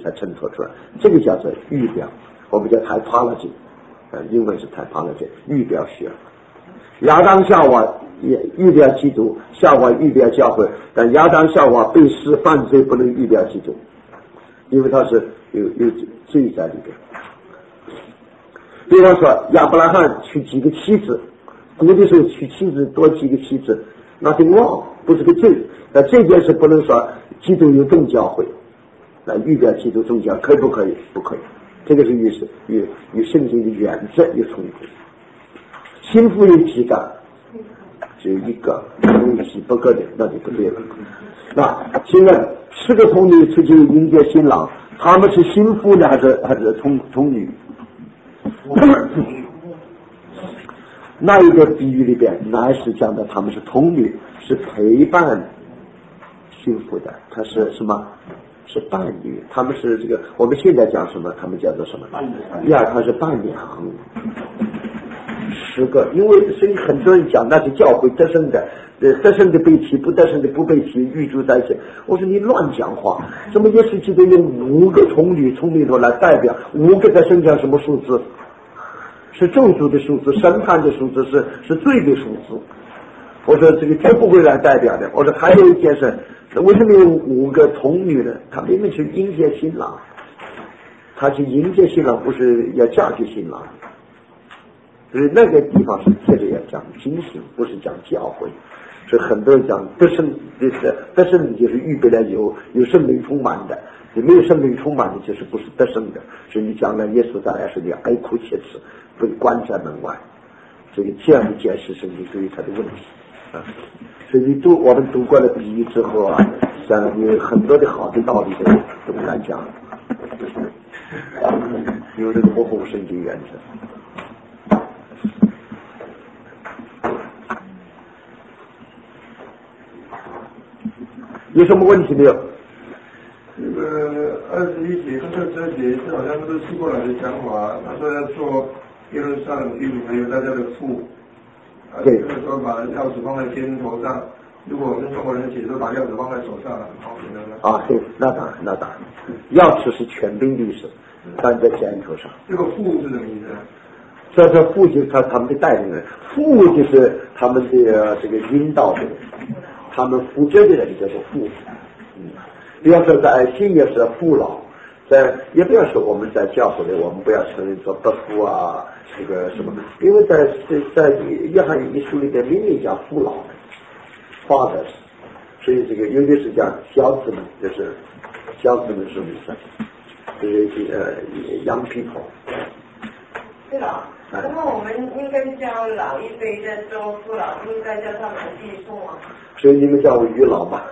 才衬托出来，这个叫做预表，我们叫 typology，英文是 typology， 预表学。亚当夏娃也预表基督，夏娃预表教会，但亚当夏娃被施犯罪不能预表基督，因为他是有罪在里边。比方说亚伯拉罕娶几个妻子，古的时候娶妻子多几个妻子，那是wrong，不是个罪。那这件事不能说基督有众教会来预表基督宗教，可以不可以？不可以。这个是与圣经的原则有冲突。新妇有几个？只有一个，有几百个的，那就不对了。那请问10个童女出去迎接新郎，他们是新妇呢，还是童女？那一个比喻里边，乃是讲的他们是童女，是陪伴幸福的，他是什么？是伴侣，他们是这个我们现在讲什么？他们叫做什么？他是伴娘。10个，因为所以很多人讲那是教会得胜的，得胜的被提，不得胜的不被提，预祝在一起。我说你乱讲话，怎么耶稣基督用5个童女从里头来代表5个在圣经什么数字？是咒诅的数字，审判的数字，是罪的数字。我说这个绝不会来代表的。我说还有一件事，为什么有5个童女呢？他明明去迎接新郎，他去迎接新郎，不是要嫁给新郎。所以那个地方是接着要讲精神，不是讲教会。所以很多人讲得胜，得胜就是预备了有圣灵充满的，你没有圣灵充满的就是不是得胜的。所以你将来耶稣再来时，你要哀哭切齿，被关在门外。这样的解释圣经对于他的问题啊。所以我们读过了比喻之后啊，有很多的好的道理都不敢讲，有这个不合圣经原则。有什么问题没有？ 这个21节和22节是好像都是过来的讲法，他说要做耶路撒冷居民还有大家的父， 对， 就是说把钥匙放在肩头上，如果我们中国人写作把钥匙放在手上，好简单啊，对，那当然，钥匙是权柄的意思，站在肩头上。 这个父是什么意思？ 这父就是他们的带领人，父就是他们的这个引导的人，他们负责的人叫做父。比方说在新约是父老，也不要说我们在教会里，我们不要承认说伯父啊，这个什么，因为在约翰一书里边明明讲父老 fathers， 所以这个有的是讲小子们，就是小子们是什么意思？就是young people。 是老，那么我们应该叫老一辈的做父老，应该叫他们继父啊。 所以你们叫我余老嘛？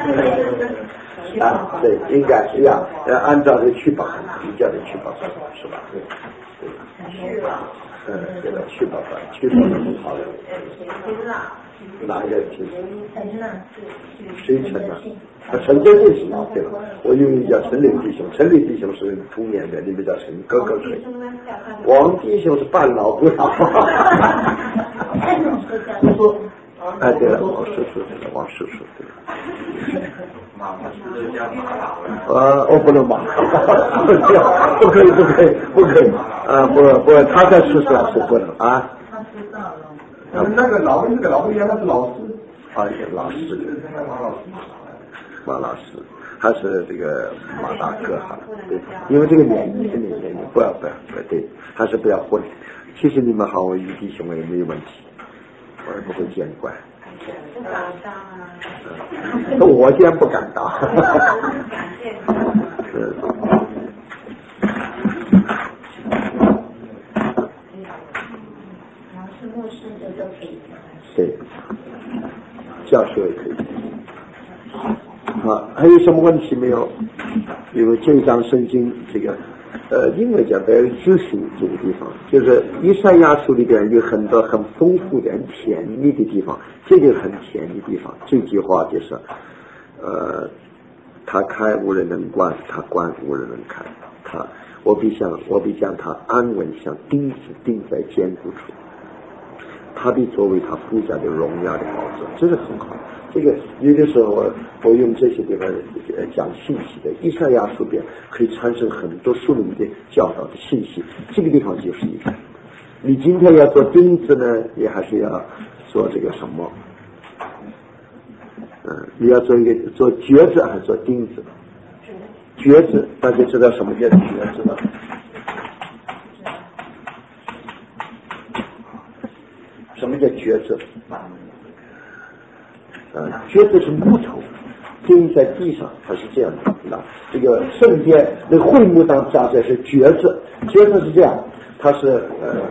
啊，对，应该是呀，按照这去吧，你叫这去吧，是吧？对。 去吧。 对了，去吧，去吧很好的。哪一个去？谁陈呢？陈真是老对了，我以为你叫陈磊弟兄，陈磊弟兄是童年的，你们叫陈哥哥谁？王弟兄是半老不老。哎，对了，王叔叔对了，王叔叔对了。不能骂，不可以，不，他在世上是不能啊。 那个老跟这个老不一样，他是老师。 老师，马老师，还是这个马大哥哈，对，因为这个年龄不要对，还是不要混。其实你们好，我于弟兄也没有问题，我也不会见怪。 不敢当啊。 我竟然不敢当。 是牧师的都可以。 对，教授也可以。还有什么问题没有？因为这张圣经这个英文讲的知识这个地方，就是以赛亚书里边有很多很丰富的、很甜蜜的地方，这个很甜的地方。这句话就是他开无人能关，他关无人能开。我必将他安稳像钉子钉在坚固处，他必作为他父家的荣耀的宝座，这是很好。 这个有的时候我用这些地方讲信息的，以赛亚书边可以产生很多属灵的教导的信息，这个地方就是一个。你今天要做钉子呢，你还是要做这个什么？你要做橛子还是做钉子？橛子，大家知道什么叫橛子吗？什么叫橛子？橛子是木头钉在地上，它是这样的。这个圣殿那个会幕当加在是橛子，橛子是这样，它是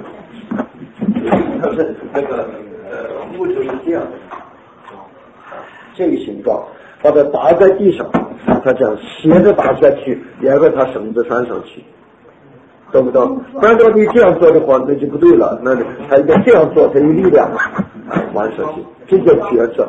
那个木头是这样的，这个形状，把它打在地上，它这样斜着打下去，沿着它绳子拴上去，懂不懂？不然的话你这样做的话，那就不对了，那它应该这样做才有力量玩上去，这叫橛子。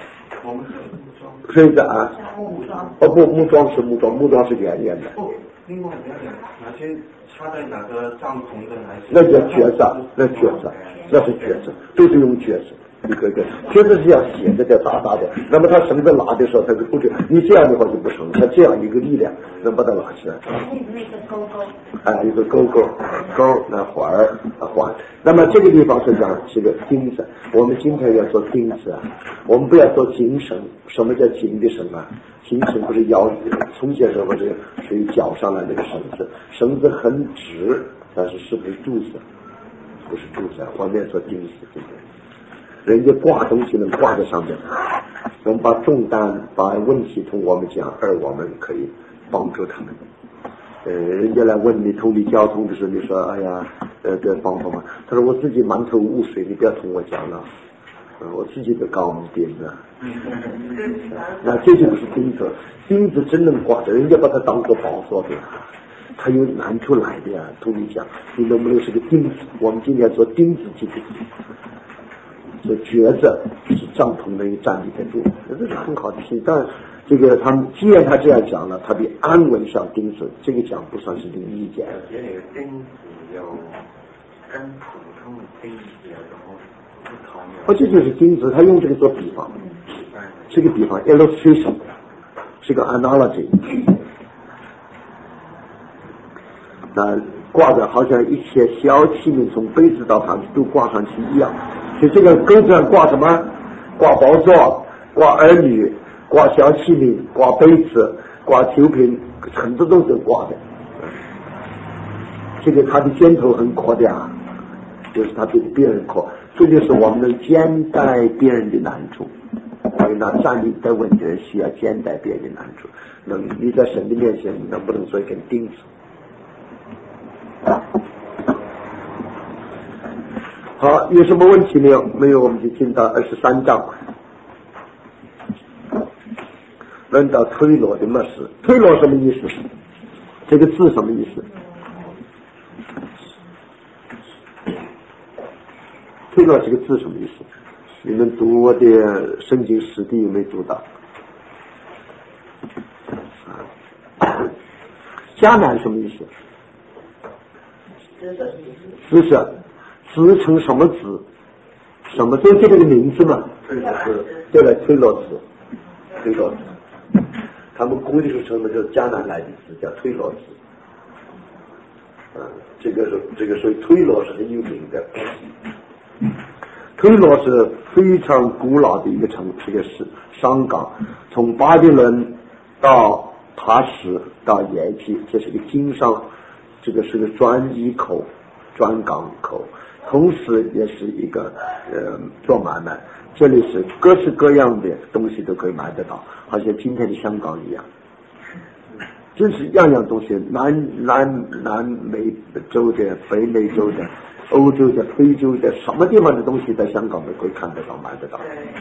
所以的啊，不，木桩是木桩是圆圆的。 另外哪些插在哪个帐篷的那叫橛子，那是橛子，都是用橛子。一个橛子是要斜的，叫大的，那么它绳子拉的时候它是不准，你这样的话就不成，它这样一个力量能把它拉起来。一个钩那环。那么这个地方是讲是个钉子，我们今天要做钉子啊，我们不要做紧绳。什么叫紧的绳啊？紧绳不是腰从前时候这个属于脚上来那个绳子很直，但是不是柱子？不是柱子，外面做钉子，对不对？人家挂东西能挂在上面，能把重担把问题同我们讲，而我们可以帮助他们。人家来问你通理交通的时候，你说哎呀这帮吗？他说我自己满头雾水，你不要同我讲了，我自己都搞不定了。那这就不是钉子真能挂着，人家把它当作宝座的，他有难处来的呀。同你讲，你能不能是个钉子？我们今天做钉子基地。所以橛子是帐篷能站立得住，这是很好的事。但这个他们既然他这样讲了，他比安稳像钉子，这个讲不算是这个意见。 这个钉子有跟普通的钉子有什么不同？ 这就是钉子，他用这个做比方，这个比方 illustration 是个 analogy。那挂着好像一些小器皿从杯子到盘子都挂上去一样。就这个钩子上挂什么？挂宝座，挂儿女，挂小器皿，挂杯子，挂酒瓶，很多都是挂的。这个他的肩头很阔的啊，就是他比别人阔，这就是我们能肩带别人的难处。所以那站立的问题人需要肩带别人的难处。你在神的面前能不能做一根钉子？好，有什么问题没有？没有，我们就进到23章，论到推罗的末世。推罗什么意思？这个字什么意思？推罗这个字什么意思？你们读我的圣经史地有没有读到？迦南什么意思？姿势。子成什么子？什么就这个名字嘛？对了，推罗子。他们古的时候称的就是迦南来的字，叫推罗子。这个所以推罗是很有名的。推罗是非常古老的一个城，是个商港，从巴比伦到塔什到耶基，这是个经商，这个是个转移口、转港口。同时也是一个做买卖，这里是各式各样的东西都可以买得到，好像今天的香港一样，真是样样东西，南美洲的、北美洲的、欧洲的、非洲的，什么地方的东西在香港都可以看得到、买得到。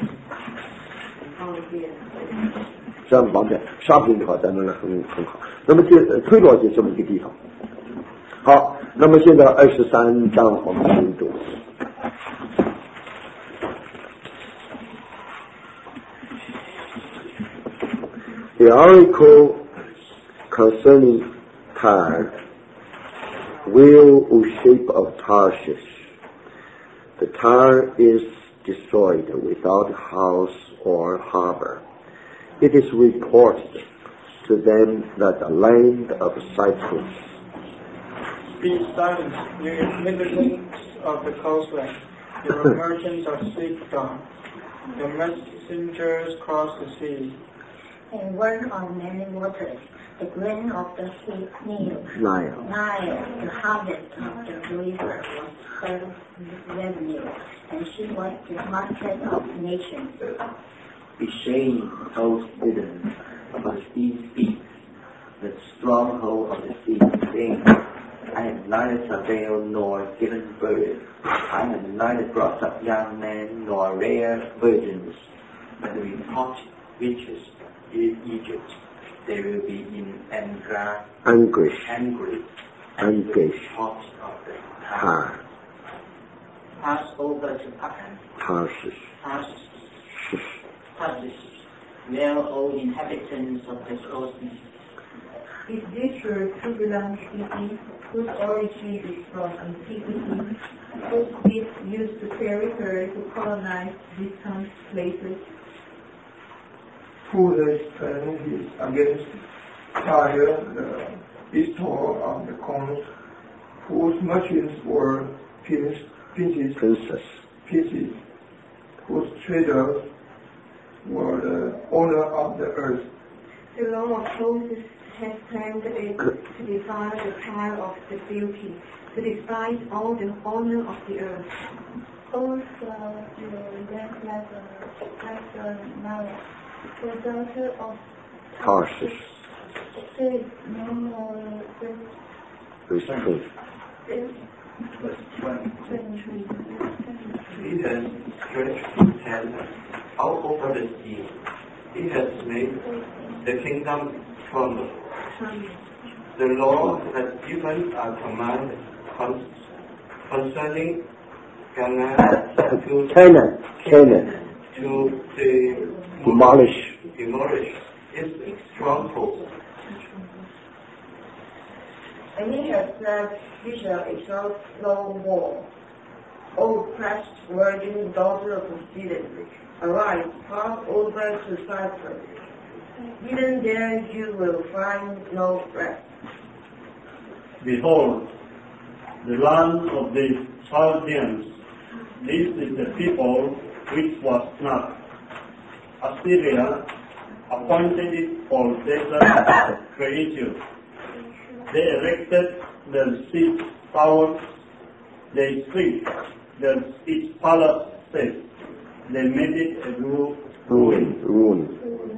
这样方便，shopping的话在那里很好。那么这推罗就这么一个地方。好，那么现在23章我们进读。The article concerning Tyre, will O shape of Tarshish. The Tyre is destroyed without house or harbor. It is reported to them that the land of Cyprus. Be silent, you inhabitants of the coastland, your merchants of Sidon, your messengers cross the sea. And one of many waters, the grain of the Nile, the harvest of the river was her revenue, and she was the market of nations. Be shame, O Sidon, of these feet, the stronghold of the sea, saying, I have neither travailed nor given birth. I have neither brought up young men nor reared virgins. When the report reaches Egypt, they will be in anguish of the heart. Pass over to Tarshish. Well, O inhabitants of the coastlands. Is this your turbulent city, whose origin is from antiquity, whose feet used to carry her to colonize distant places? Who has turned his against Tyre, the bestower of the coast, whose merchants were princes, whose traders were the owner of the earth. The Lord of hosts has turned it to defile the child of the beauty, to despise all the honor of the earth. Also, you went like a Mara, the daughter of Tarshish. said no more Verse 20. He has stretched his hand out over the sea. He has made the kingdom crumble. The Lord has given a command concerning Canaan to demolish its stronghold. And he has said, you shall exalt no more. O oppressed virgin daughter of Sidon, arise, cross over to Cyprus. Even there you will find no rest. Behold, the land of the Chaldeans, this is the people which was not. Assyria appointed it for desert creatures. They erected their siege towers, they stripped its palaces, they made it a ruin.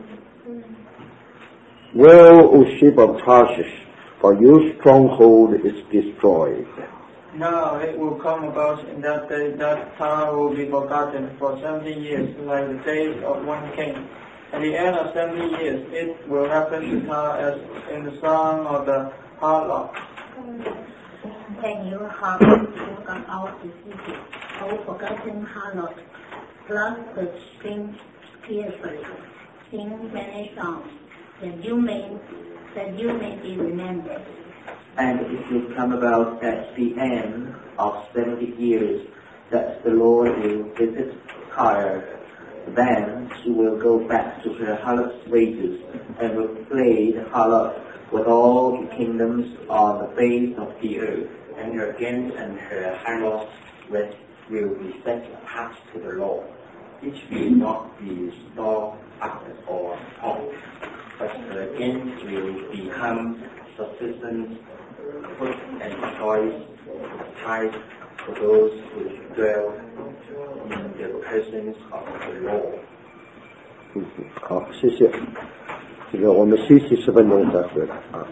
Well, O ship of Tarshish, for your stronghold is destroyed. Now it will come about in that day that Tyre will be forgotten for 70 years, like the days of one king. At the end of 70 years, it will happen to Tyre as in the song of the harlot. Then your heart will come out to city, O forgotten harlot, love the string fearfully, sing many songs, that you may be remembered. And it will come about at the end of 70 years that the Lord will visit Tyre. Then she will go back to her harlot's wages and will play the harlot with all the kingdoms on the face of the earth. And her games and her harlots will be set apart to the Lord. It will not be stored up or held, but her games will become subsistence food and choice type for those who dwell in the presence of the Lord. 好，谢谢。这个我们休息10分钟再回来啊。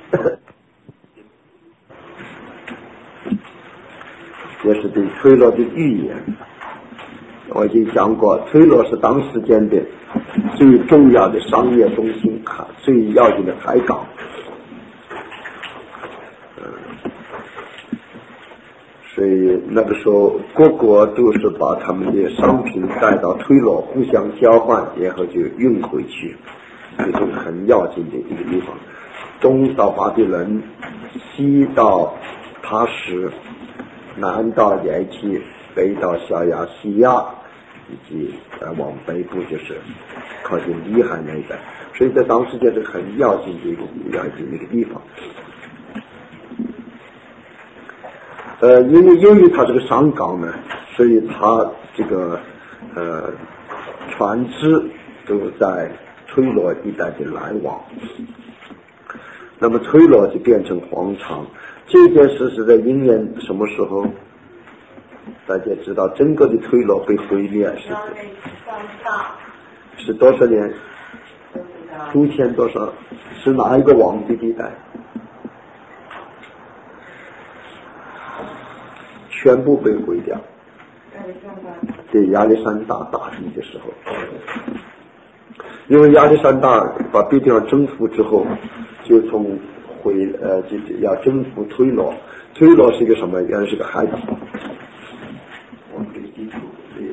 这是对推罗的预言。我已经讲过，推罗是当时间的最重要的商业中心，最要紧的海港。所以那个时候各国都是把他们的商品带到推罗互相交换，然后就运回去，这是很要紧的一个地方。东到巴比伦，西到塔什，南到埃及，北到小亚细亚， 以及往北部就是靠近里海那一带，所以在当时就是很要紧的一个地方。因为由于它这个上港呢，所以它这个船只都在推罗一带的来往，那么推罗就变成荒场。这件事是在应验什么时候？大家知道整个的推罗被毁灭是多少年？5000多少？是哪一个王的地带？全部被毁掉。对，亚历山大大帝的时候，因为亚历山大把别地方征服之后，就从要征服推罗。推罗是一个什么？原来是个海岛。我们给记住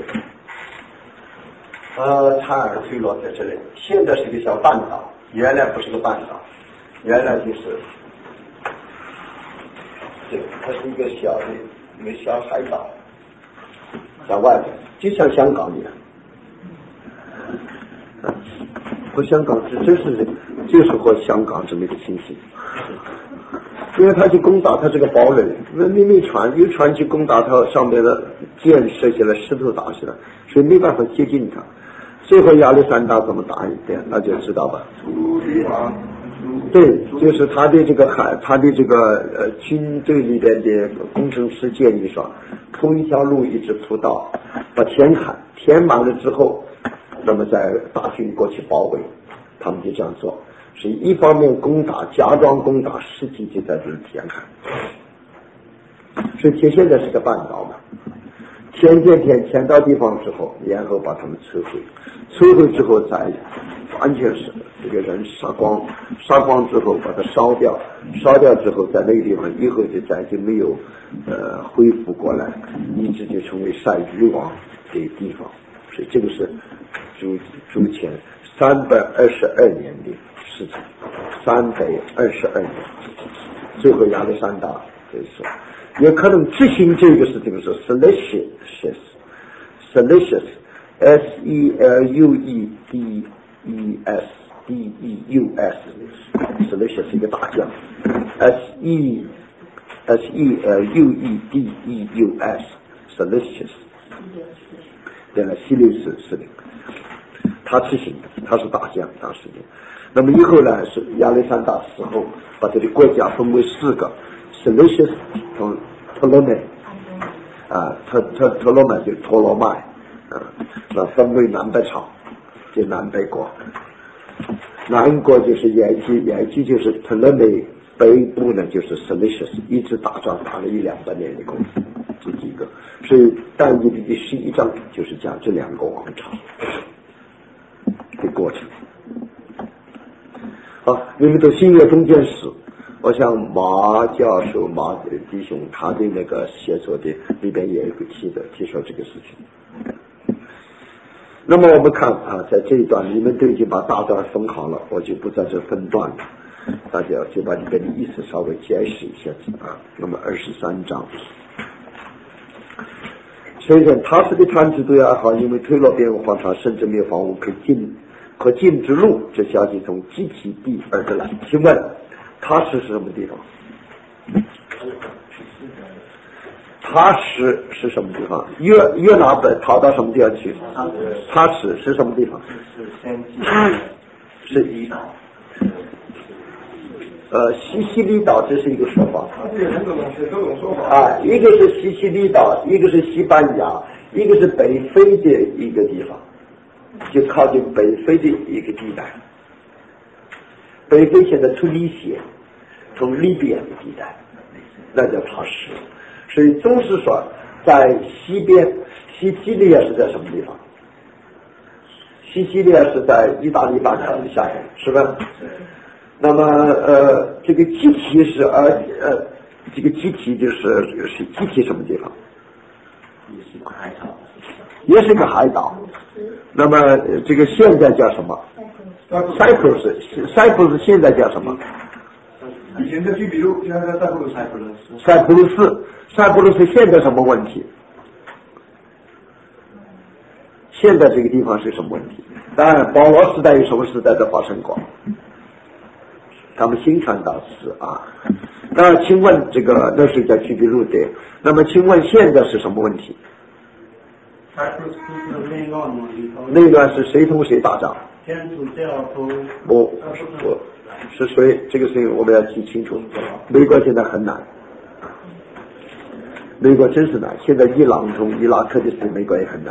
查尔推罗在这里，现在是一个小半岛，原来不是个半岛，原来就是对，它是一个小海岛，在外面，就像香港一样。和香港就是和香港这么一个情形。因为他去攻打他这个堡垒，明明有船去攻打他上面的箭射下来，石头打下来，所以没办法接近他。最后亚历山大怎么打一遍，那就知道吧。对，就是他的这个军队里边的工程师建议说，铺一条路一直铺到把填满了之后，那么再大军过去包围，他们就这样做。是一方面攻打，假装攻打，实际就在这里填海。所以现在是个半岛嘛，填到地方之后，然后把他们摧毁之后再完全是这个人杀光之后把它烧掉之后，在那个地方以后就没有恢复过来，一直就成为晒渔网这个地方。所以这个是主前322年的事情，322年，最后亚历山大这说，也可能执行这个事情是 Seleucus Seleucus 是一个大将 Seleucus 对了，西六士是的，他执行的，他是大将当时的。那么以后呢，是亚历山大死后，把这个国家分为4个 ，Seleucus 从托勒迈托勒迈就是托罗迈那分为南北朝，就南北国。南国就是埃及就是托勒迈，北部呢就是 Seleucus， 一直打仗打了100-200年的功夫，这几个。所以但以理第11章就是讲这2个王朝的过程。好，你们都新约中间史，我想马教授马弟兄他的那个写作的里边也有个提说这个事情。那么我们看在这一段你们都已经把大段分好了，我就不在这分段了，大家就把里边的意思稍微解释一下那么23章，虽然他是个传制队好，因为推罗边王皇朝甚至没有房屋可进之路，这消息从基奇地而来。请问他是什么地方？他是什么地方？约拿本逃到什么地方去？他是什么地方？是伊岛。西西里岛，这是一个说法。一个是西西里岛，一个是西班牙，一个是北非的一个地方，就靠近北非的一个地带。北非现在突尼西，从利比亚的地带，那叫塔什。所以总是说，在西边，西西里亚是在什么地方？西西里亚是在意大利半岛的下面，是吧？那么这个基体是这个基体就是基体什么地方？ 也是个海岛。 也是个海岛。那么这个现在叫什么？塞浦路斯现在叫什么？ 以前叫居比路，现在叫塞浦路斯。 塞浦路斯现在什么问题？ 现在这个地方是什么问题？当然，保罗时代有什么时代的发生过？他们新传导师啊。那请问这个那是在去比路的，那么请问现在是什么问题？内乱是谁同谁打仗？ 天主教徒不是谁？这个事情我们要记清楚。美国现在很难，美国真是难。现在伊朗从伊拉克的事，美国也很难。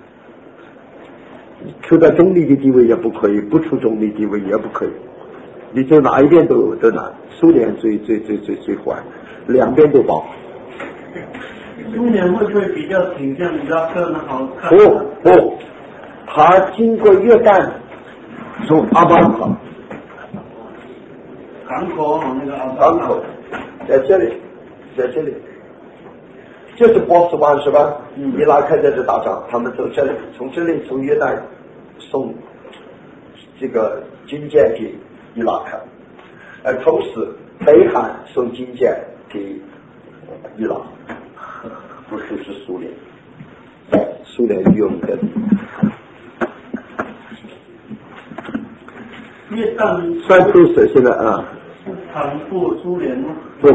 处在中立的地位也不可以，不处中立地位也不可以。你走哪一边都难。苏联最坏，两边都包。 苏联会不会比较倾向伊拉克呢？好看？ 不，他经过约旦，从阿巴斯港口那个港口，在这里，这是波斯湾是吧？伊拉克在这打仗，他们从这里，从约旦送这个军舰给伊拉克，同时北韩送军舰给伊朗，不是苏联，苏联用的。 约旦 Cyprus现在啊， 袒护苏联吗？ 不。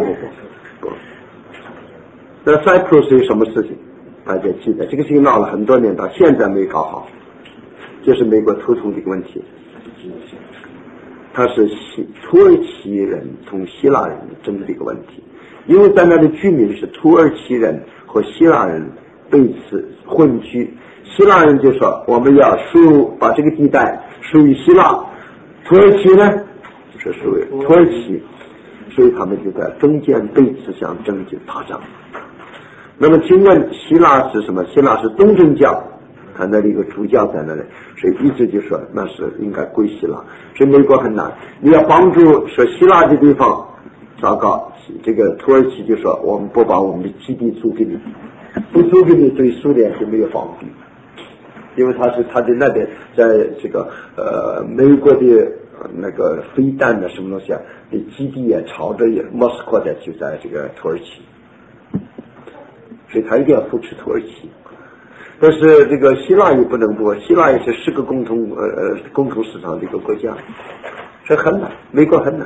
那 Cyprus 有什么事情？大家记得这个事情闹了很多年，到现在没搞好，这是美国头痛的一个问题。他是土耳其人同希腊人争的一个问题，因为在那的居民是土耳其人和希腊人彼此混居，希腊人就说我们要把这个地带属于希腊，土耳其呢是属于土耳其，所以他们就在中间彼此相争执打仗。那么请问希腊是什么？希腊是东正教，他那里有个主教在那里，所以一直就说那是应该归希腊。所以美国很难，你要帮助说希腊的地方，糟糕，这个土耳其就说我们不把我们的基地租给你，不租给你，对苏联就没有防御，因为他的那边在这个美国的那个飞弹的什么东西啊，的基地也朝着莫斯科的就在这个土耳其，所以他一定要扶持土耳其。但是这个希腊也不能不，希腊也是10个共同市场的一个国家，所以很难，美国很难。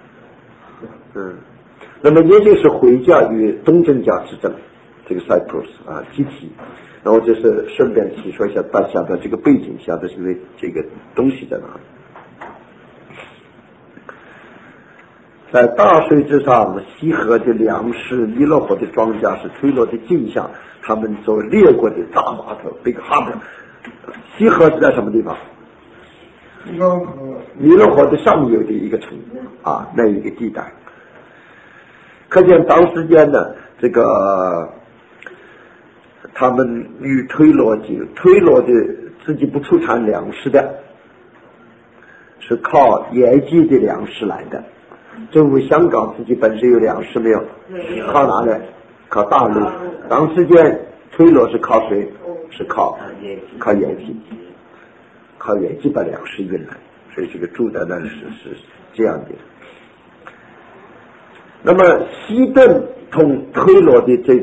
那么也就是回教与东正教之争，这个 Cyprus 啊集体，然后就是顺便提说一下，大家的这个背景下的这个东西在哪里？在大水之上，西河的粮食，尼罗河的庄稼是推罗的镜像，他们做列国的大码头 Big Harbor。西河是在什么地方？尼罗河的上游的一个城啊，那一个地带。可见当时间呢，这个他们与推罗的自己不出产粮食的，是靠野鸡的粮食来的。政府香港自己本身有粮食没有？靠哪里？靠大陆。当时间推罗是靠谁？是靠野鸡，靠野鸡把粮食运来，所以这个住在那里是这样的。那么西顿同推罗的这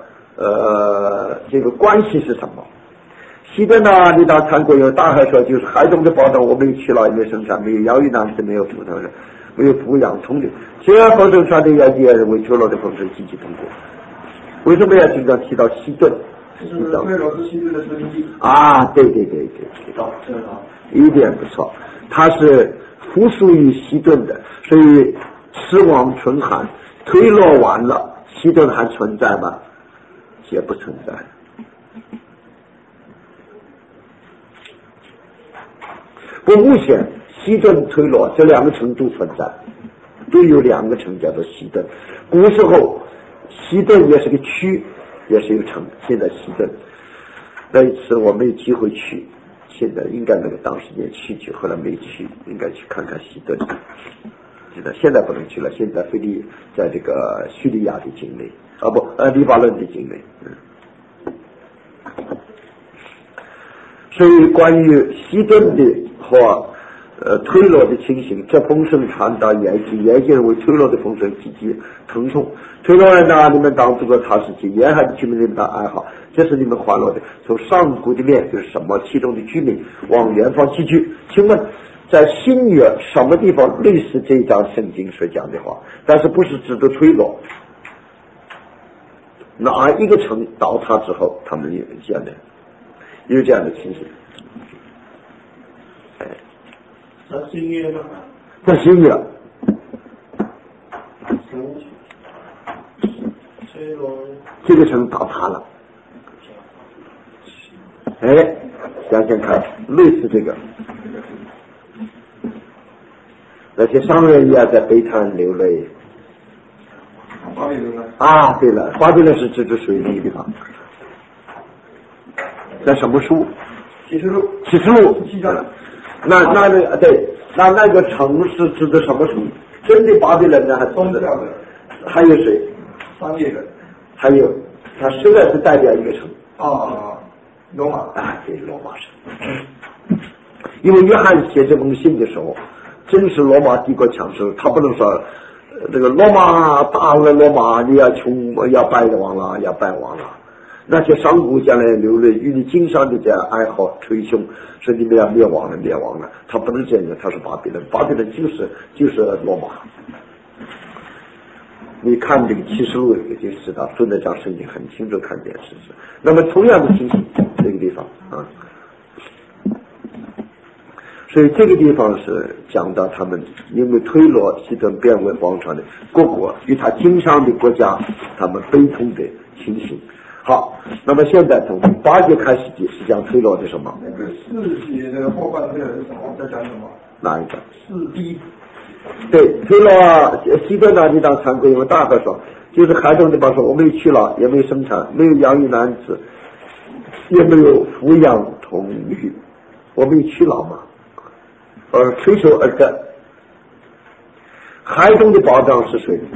个关系是什么？西顿呢，你到韩国有大海说就是海东的报道，我没有去了，也没生产，没有摇鱼男是没有葡萄的，没有补养通的。虽然丰盛传的也认为推罗的丰盛积极通过，为什么要经常提到西顿？ 推罗是西顿的生意啊，对，一点不错，它是附属于西顿的，所以时亡春寒，推罗完了，西顿还存在吗？也不存在。不，目前西顿、推罗这2个城都存在，都有2个城叫做西顿。古时候西顿也是个区，也是一个城，现在西顿那一次我没有机会去，现在应该那个当时也去，后来没去，应该去看看西顿。现在不能去了，现在在这个叙利亚的境内，黎巴嫩的境内。所以关于西顿的和推罗的情形，这风声传到耶基，耶基人为推罗的风声积极疼痛。推罗人呐，你们当这个他是去沿海的居民，你们当爱好，这是你们欢乐的。从上古的面就是什么，其中的居民往远方寄居。请问，在新约什么地方类似这一章圣经所讲的话？但是不是指的推罗？哪一个城倒塌之后，他们有这样的情形？ 在新约吗？ 在新约，这个城倒塌了。想想看，类似这个，那些商人也在悲叹流泪。 巴比伦啊，对了，巴比伦是指着水那个地方，在什么书？启示录。那个城是指的什么书？真的巴比伦呢，还是宗教的？ 还有谁？ 商业的。 还有，它实在是代表一个城。 罗马。 对，罗马城。因为约翰写这封信的时候，正是罗马帝国强盛，他不能说这个罗马大了，罗马你要穷，要败亡了，要败亡了。那些商贾将来流泪，与你经商的这样哀嚎捶胸，说你们要灭亡了。他不能这样，他是巴比伦就是罗马。你看这个启示录就知道，顺着讲圣经很清楚看见事实。那么同样的情形，这个地方所以这个地方是讲到他们因为推罗西顿变为王朝的各国与他经商的国家，他们悲痛的情形。好，那么现在从8节开始是讲推罗的什么？ 那个4节的后半段是什么？在讲什么？ 哪一个 ？4D。 对，推罗西顿那地方参归，因为大哥说，就是孩童的吧说，我没有娶老，也没有生产，没有养育男子，也没有抚养童女，我没有娶老嘛，垂手而战。孩童的保障是谁？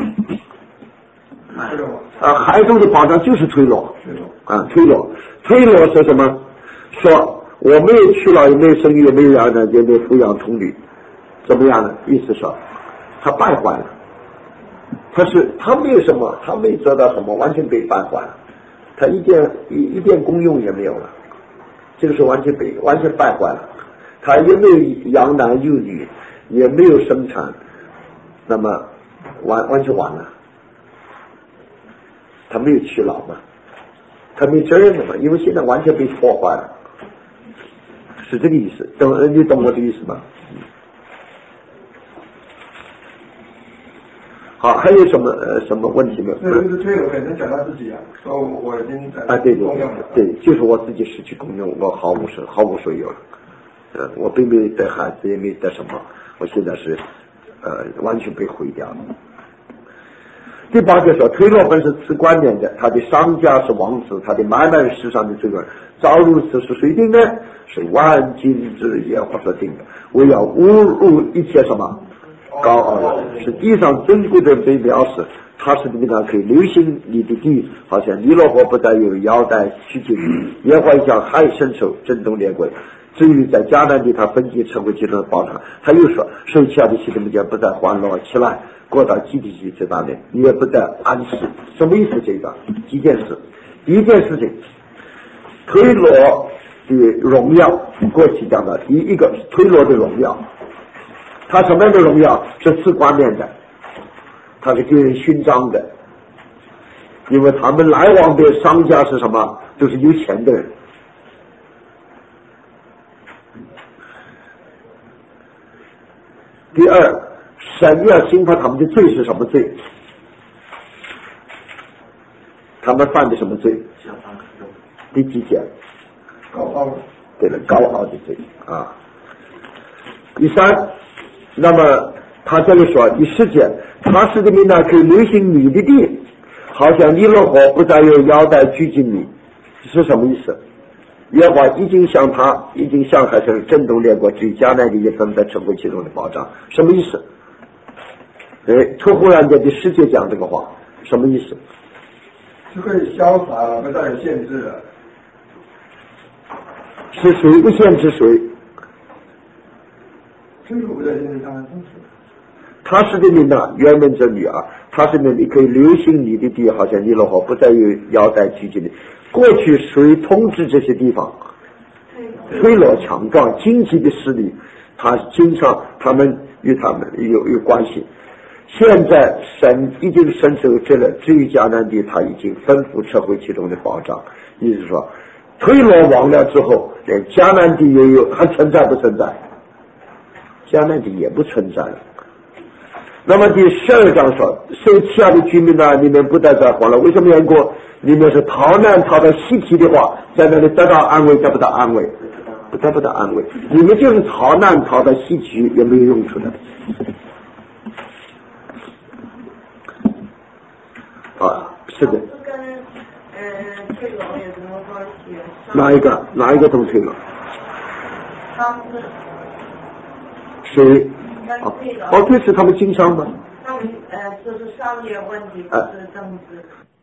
孩童的保障就是推罗。推罗说什么？说我没有娶老，也没有生育，也没有养男，也没有抚养童女，怎么样呢？意思说他败坏了，他没有什么，他没得到什么，完全被败坏了，他一点功用也没有了，这个是完全败坏了。他也没有养男幼女，也没有生产，那么完全完了。他没有娶老嘛，他没责任的嘛，因为现在完全被破坏了，是这个意思。你懂我的意思吗？好，还有什么问题没有？ 这就是推罗本身讲他自己说我已经对，就是我自己失去功用，我毫无所有了。我并没有得孩子，也没得什么，我现在是完全被毁掉了。第8节说，推罗本是此观念的，他的商家是王子，他的买卖世上的罪恶，造如此是谁定的？是万金之耶和华所定的。我要侮辱一切什么高傲的，是地上尊贵的被藐视，他是你们可以流行你的地，好像尼罗河不再有腰带拘禁你，耶和华向海伸手震动列国。至于在迦南地，他分级成为其中的保障。他又说，受欺压的希利们不再欢乐起来，过到基地去这大年，你也不再安息。什么意思？这个几件事。第一件事情，推罗的荣耀，过去讲的第一个是推罗的荣耀，他什么样的荣耀？是赐冠冕的，他是给人勋章的，因为他们来往的商家是什么？都是有钱的人。第二，神要刑罚他们的罪是什么罪？他们犯的什么罪？第几节？ 高傲。 对了，高傲的罪啊。第三，那么他这里说第10节，他使的民呢可以流行你的地，好像尼罗河不再有腰带拘禁你，是什么意思？耶和华已经向海城震动列国，至于迦南的也分在成为其中的保障，什么意思？出乎然间第10节讲这个话，什么意思？ 就可以潇洒了，不再有限制了。 是谁不限制谁？ 退路不在这里，当然正是。 他是的名呐，原本这女儿，他是的，你可以流行你的地，好像尼罗河不再有腰带拘禁的。过去谁统治这些地方？推罗强壮，经济的势力，他们与他们有关系。现在神已经伸手这了，至于迦南地，他已经吩咐撤回其中的保障。意思说，推罗亡了之后，连迦南地也有，还存在不存在？迦南地也不存在了。那么第12章说，受欺压的居民呢，你们不得再慌了。为什么缘故？你们是逃难逃到西提的话，在那里得到安慰，得不到安慰？得不到安慰。你们就是逃难逃到西提，也没有用处的。啊，是的。 跟退罗有什么关系？ 哪一个同退罗？谁？哦，这是他们经商吗？ 他们就是商业问题，不是政治。